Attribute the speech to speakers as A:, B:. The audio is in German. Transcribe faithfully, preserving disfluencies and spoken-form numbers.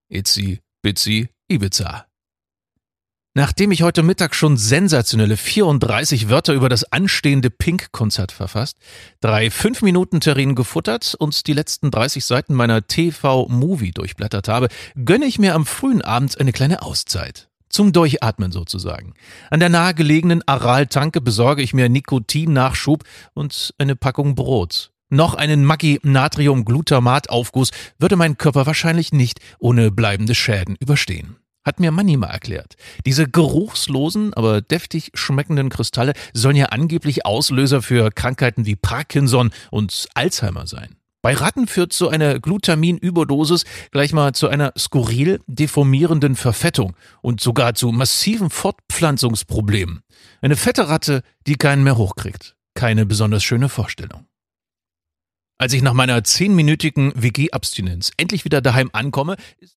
A: Itzy Bitsy Ibiza. Nachdem ich heute Mittag schon sensationelle vierunddreißig Wörter über das anstehende Pink-Konzert verfasst, drei fünf-Minuten-Terrinen gefuttert und die letzten dreißig Seiten meiner T V-Movie durchblättert habe, gönne ich mir am frühen Abend eine kleine Auszeit. Zum Durchatmen sozusagen. An der nahegelegenen Aral-Tanke besorge ich mir Nikotin-Nachschub und eine Packung Brot. Noch einen Maggi-Natrium-Glutamat-Aufguss würde mein Körper wahrscheinlich nicht ohne bleibende Schäden überstehen. Hat mir Manni mal erklärt. Diese geruchslosen, aber deftig schmeckenden Kristalle sollen ja angeblich Auslöser für Krankheiten wie Parkinson und Alzheimer sein. Bei Ratten führt so eine Glutamin-Überdosis gleich mal zu einer skurril deformierenden Verfettung und sogar zu massiven Fortpflanzungsproblemen. Eine fette Ratte, die keinen mehr hochkriegt. Keine besonders schöne Vorstellung. Als ich nach meiner zehnminütigen W G-Abstinenz endlich wieder daheim ankomme, ist